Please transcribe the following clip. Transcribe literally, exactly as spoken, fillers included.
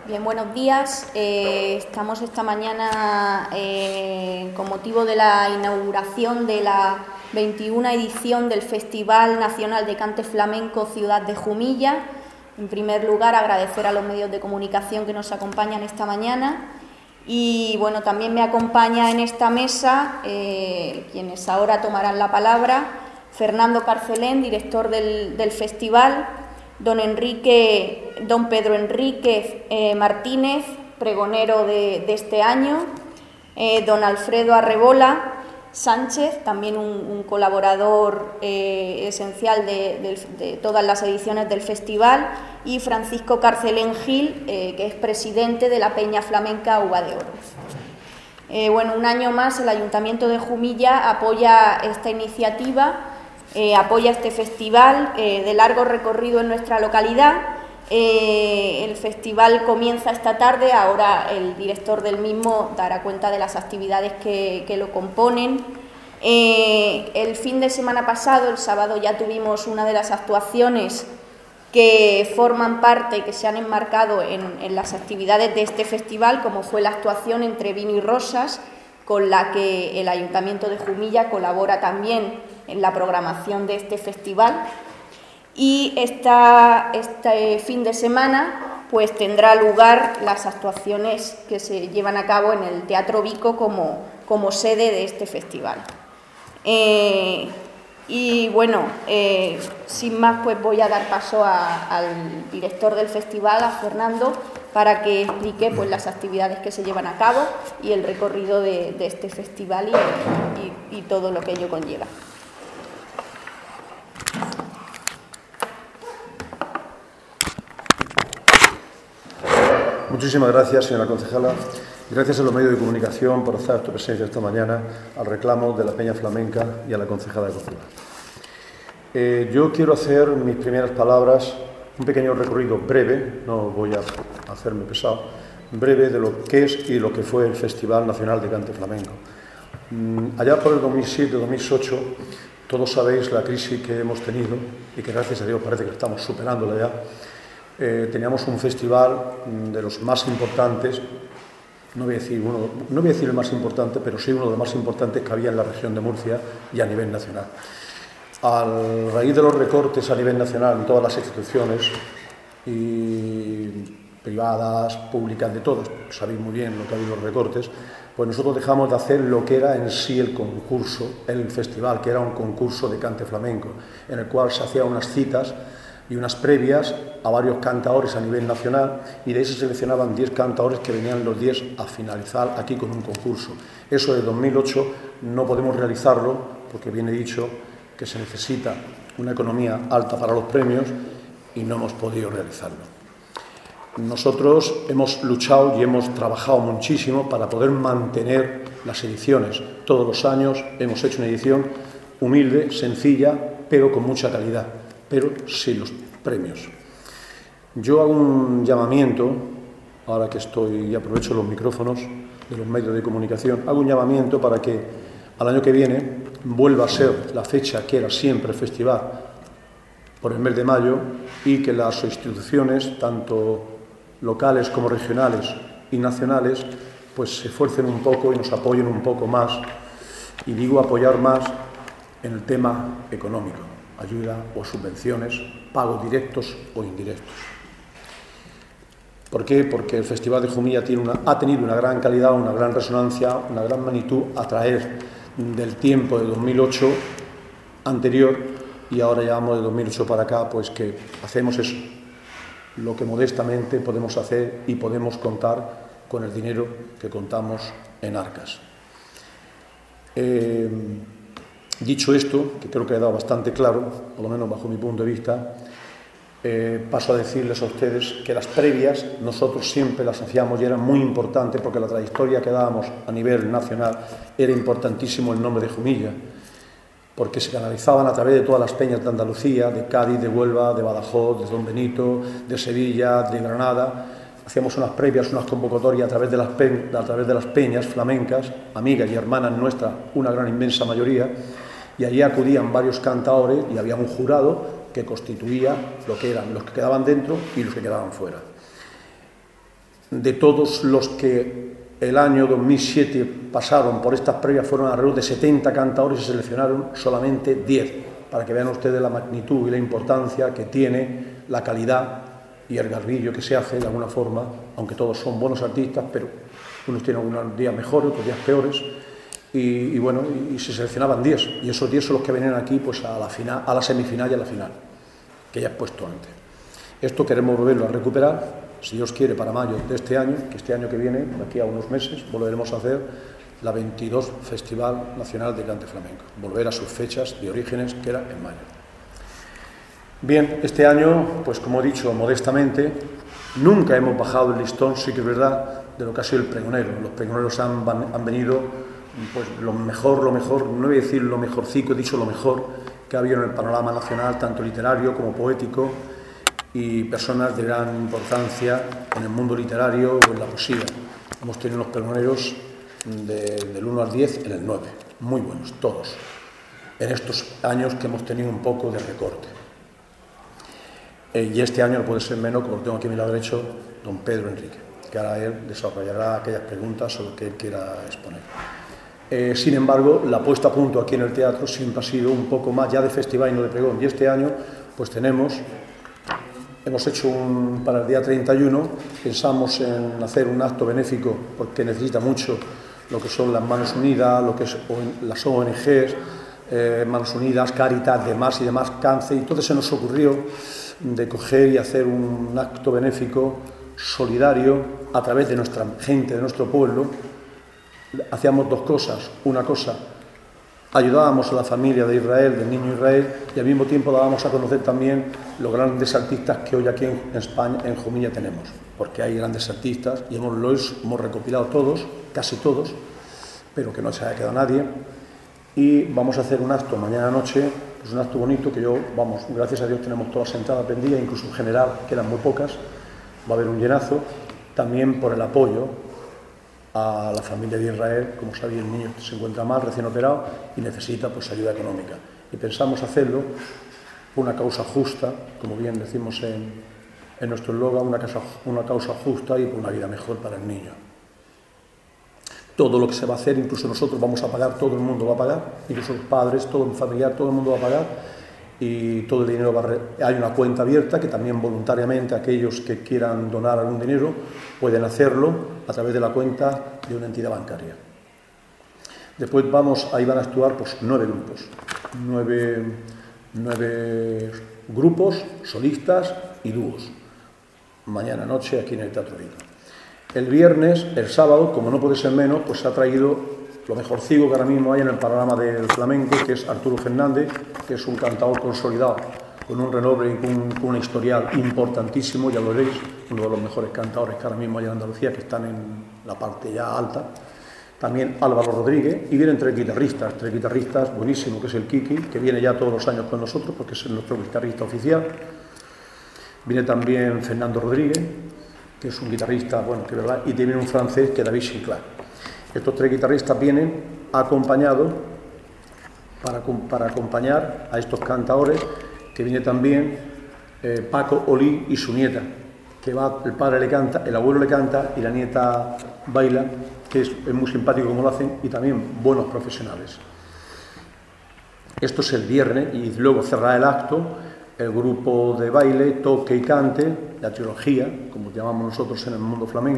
Bien, buenos días. Eh, estamos esta mañana eh, con motivo de la inauguración de la veintiuna edición del Festival Nacional de Cante Flamenco Ciudad de Jumilla. En primer lugar, agradecer a los medios de comunicación que nos acompañan esta mañana. Y bueno, también me acompaña en esta mesa, eh, quienes ahora tomarán la palabra, Fernando Carcelén, director del, del festival, don Enrique, don Pedro Enrique eh, Martínez, pregonero de, de este año, eh, don Alfredo Arrebola Sánchez, también un, un colaborador eh, esencial de, de, de todas las ediciones del festival, y Francisco Carcelén Gil, eh, que es presidente de la Peña Flamenca Uva de Oro. Eh, bueno, un año más el Ayuntamiento de Jumilla apoya esta iniciativa. Eh, apoya este festival eh, de largo recorrido en nuestra localidad. Eh, el festival comienza esta tarde, ahora el director del mismo dará cuenta de las actividades que, que lo componen. Eh, el fin de semana pasado, el sábado, ya tuvimos una de las actuaciones que forman parte, que se han enmarcado en, en las actividades de este festival, como fue la actuación Entre Vino y Rosas, con la que el Ayuntamiento de Jumilla colabora también en la programación de este festival. Y esta, este fin de semana pues tendrá lugar las actuaciones que se llevan a cabo en el Teatro Vico como, como sede de este festival. Eh, y bueno, eh, sin más, pues voy a dar paso a, al director del festival, a Fernando, para que explique pues las actividades que se llevan a cabo y el recorrido de, de este festival y, y, y todo lo que ello conlleva. Muchísimas gracias, señora concejala. Gracias a los medios de comunicación por hacer tu presencia esta mañana al reclamo de la Peña Flamenca y a la concejala de Cultura. Eh, yo quiero hacer mis primeras palabras, un pequeño recorrido breve, no voy a hacerme pesado, breve de lo que es y lo que fue el Festival Nacional de Cante Flamenco. Mm, allá por el dos mil siete dos mil ocho, todos sabéis la crisis que hemos tenido y que gracias a Dios parece que estamos superándola ya. Eh, teníamos un festival de los más importantes, no voy a decir uno, no voy a decir el más importante, pero sí uno de los más importantes que había en la región de Murcia y a nivel nacional. A raíz de los recortes a nivel nacional en todas las instituciones, y privadas, públicas, de todas, sabéis muy bien lo que ha habido los recortes, pues nosotros dejamos de hacer lo que era en sí el concurso, el festival, que era un concurso de cante flamenco, en el cual se hacían unas citas y unas previas a varios cantaores a nivel nacional, y de ahí se seleccionaban diez cantaores que venían los diez a finalizar aquí con un concurso. Eso de dos mil ocho no podemos realizarlo porque viene dicho que se necesita una economía alta para los premios y no hemos podido realizarlo. Nosotros hemos luchado y hemos trabajado muchísimo para poder mantener las ediciones. Todos los años hemos hecho una edición humilde, sencilla, pero con mucha calidad, pero sin los premios. Yo hago un llamamiento, ahora que estoy y aprovecho los micrófonos de los medios de comunicación, hago un llamamiento para que al año que viene vuelva a ser la fecha que era siempre el festival, por el mes de mayo, y que las instituciones, tanto locales como regionales y nacionales, pues se esfuercen un poco y nos apoyen un poco más, y digo apoyar más en el tema económico, ayuda o subvenciones, pagos directos o indirectos. ¿Por qué? Porque el Festival de Jumilla tiene una, ha tenido una gran calidad, una gran resonancia, una gran magnitud a traer del tiempo de dos mil ocho anterior, y ahora llevamos de dos mil ocho para acá, pues que hacemos eso, lo que modestamente podemos hacer, y podemos contar con el dinero que contamos en arcas. Eh, dicho esto, que creo que ha quedado bastante claro, por lo menos bajo mi punto de vista, eh, paso a decirles a ustedes que las previas nosotros siempre las hacíamos y eran muy importantes, porque la trayectoria que dábamos a nivel nacional era importantísimo el nombre de Jumilla, porque se canalizaban a través de todas las peñas de Andalucía, de Cádiz, de Huelva, de Badajoz, de Don Benito, de Sevilla, de Granada. Hacíamos unas previas, unas convocatorias a través de las, pe a través de las peñas flamencas, amigas y hermanas nuestras, una gran inmensa mayoría, y allí acudían varios cantaores y había un jurado que constituía lo que eran los que quedaban dentro y los que quedaban fuera. de todos los que el año dos mil siete pasaron por estas previas, fueron alrededor de setenta cantaores y se seleccionaron solamente diez, para que vean ustedes la magnitud y la importancia que tiene la calidad y el garbillo que se hace de alguna forma, aunque todos son buenos artistas, pero unos tienen unos días mejores, otros días peores, y, y bueno, y, y se seleccionaban diez, y esos diez son los que venían aquí pues a la final, a la semifinal y a la final, que ya he puesto antes. Esto queremos volverlo a recuperar, si Dios quiere, para mayo de este año, que este año que viene, de aquí a unos meses, volveremos a hacer la veintidós Festival Nacional de Cante Flamenco, volver a sus fechas de orígenes, que era en mayo. Bien, este año, pues como he dicho modestamente, nunca hemos bajado el listón, sí que es verdad, de lo que ha sido el pregonero. Los pregoneros han, han venido, pues lo mejor, lo mejor, no voy a decir lo mejorcico, he dicho lo mejor que ha habido en el panorama nacional, tanto literario como poético, y personas de gran importancia en el mundo literario o en la poesía. Hemos tenido unos pregoneros de, del uno al diez en el nueve, muy buenos, todos, en estos años que hemos tenido un poco de recorte. Eh, y este año no puede ser menos, como lo tengo aquí a mi lado derecho, don Pedro Enrique, que ahora él desarrollará aquellas preguntas sobre lo que él quiera exponer. Eh, sin embargo, la puesta a punto aquí en el teatro siempre ha sido un poco más ya de festival y no de pregón, y este año pues tenemos, hemos hecho un, para el día treinta y uno, pensamos en hacer un acto benéfico porque necesita mucho lo que son las Manos Unidas, lo que es las O N Ges, eh, Manos Unidas, Cáritas, demás y demás, cáncer, y entonces se nos ocurrió de coger y hacer un acto benéfico solidario a través de nuestra gente, de nuestro pueblo. Hacíamos dos cosas. Una cosa, ayudábamos a la familia de Israel, del niño Israel, y al mismo tiempo dábamos a conocer también los grandes artistas que hoy aquí en España, en Jumilla, tenemos, porque hay grandes artistas y hemos, los hemos recopilado todos, casi todos, pero que no se haya quedado nadie. Y vamos a hacer un acto mañana noche, pues un acto bonito que yo, vamos, gracias a Dios tenemos todas las entradas vendidas, incluso en general, quedan muy pocas, va a haber un llenazo, también por el apoyo a la familia de Israel. Como sabéis, el niño se encuentra mal, recién operado, y necesita pues ayuda económica. Y pensamos hacerlo por una causa justa, como bien decimos en, en nuestro eslogan, una, una causa justa y por una vida mejor para el niño. Todo lo que se va a hacer, incluso nosotros vamos a pagar, todo el mundo va a pagar, incluso los padres, todo el familiar, todo el mundo va a pagar, y todo el dinero va a re... Hay una cuenta abierta que también voluntariamente aquellos que quieran donar algún dinero pueden hacerlo a través de la cuenta de una entidad bancaria. Después vamos, ahí van a actuar pues nueve grupos, nueve, nueve grupos, solistas y dúos, mañana noche aquí en el Teatro Rico. El viernes, el sábado, como no puede ser menos, pues se ha traído lo mejorcico que ahora mismo hay en el panorama del flamenco, que es Arturo Fernández, que es un cantador consolidado, con un renombre y con, con un historial importantísimo, ya lo veréis, uno de los mejores cantadores que ahora mismo hay en Andalucía, que están en la parte ya alta. También Álvaro Rodríguez, y vienen tres guitarristas, tres guitarristas buenísimos, que es el Kiki, que viene ya todos los años con nosotros, porque es nuestro guitarrista oficial. Viene también Fernando Rodríguez, que es un guitarrista, bueno, que verdad, y tiene un francés, que es David Sinclair. Estos tres guitarristas vienen acompañados para, para acompañar a estos cantadores, que viene también eh, Paco Olí y su nieta, que va, el padre le canta, el abuelo le canta y la nieta baila, que es, es muy simpático como lo hacen, y también buenos profesionales. Esto es el viernes, y luego cerrará el acto el grupo de baile, toque y cante, la trilogía, como llamamos nosotros en el mundo flamenco.